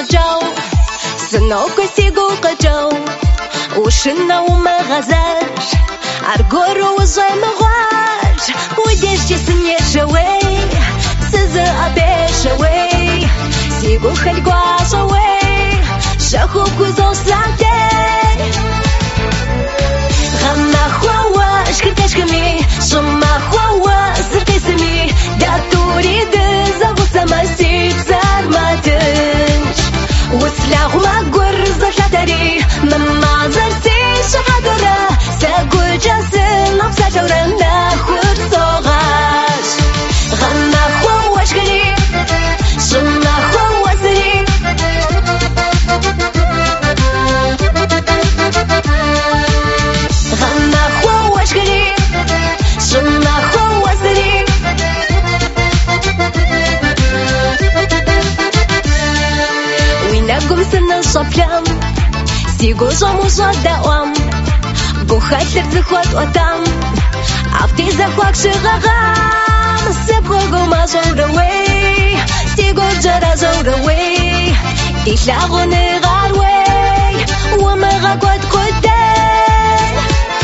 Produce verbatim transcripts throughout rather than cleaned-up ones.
صجاو سنو كسيقو قجاو وشنا وما غزاش عرقورو وزاي مغواش وديش جسني شوي سزا أبي شوي سيقو خلقوا صوي شاخو كوزو سلعتي غما خواش كرتاش كمي شما خواش زرقي سمي داتوري دزاغو سما سيب زار ما تنش وسلاغ ما قرز لاتري مما زرسي شحادرة ساقو جاسن نفسا جورا ناخد صغاش غما خواش قريب شما خواش سريب غما خواش قريب شما خواش سريب وينكم سنة الصفلام سيقو زمو صدقوام بوخاتلر زخوات وطام عفتي زخواك شغاغام سيبغوغو ما زوروي سيقو جرا زوروي تيشلاغو نغاروي وما غاقوات قدين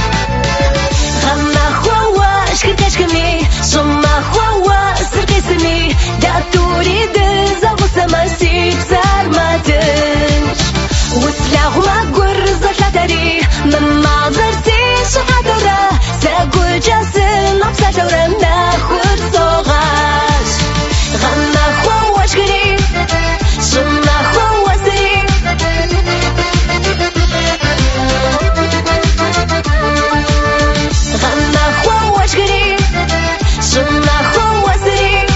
غما خواش كرتاش كمي شما خواش سرقي سمي داتوري دزاغو سما سيب زار ما تنش وسلاغو ما قرز لاتري مما زرسي شحادرة ساقو جاسن نفسا جورا ناخد صغاش غما خواش قريب شما خواش سريب غما خواش قريب شما خواش سريب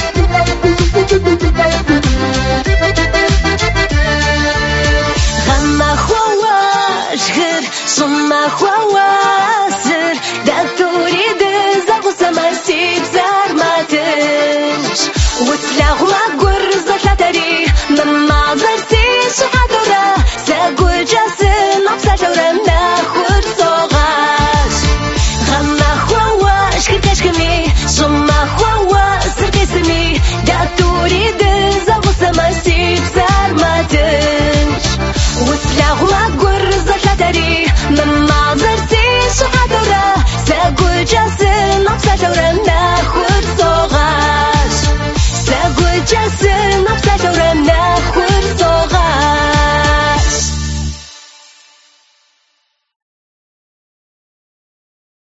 غما خواش غير شما خواش سر داتوري دزاغو سما سيب زار ما تنش وسلاغو ما قرز لاتري مما زرسي شحادرة ساقو جاسن نفسا جورا ناخد صغاش غما خواش كرتاش كمي شما خواش سرقي سمي داتوري دزاغو سما سيب زار ما تنش وسلاغو ما قرز لاتري مما زرسي شحادرة ساقو جاسن نفسا جورا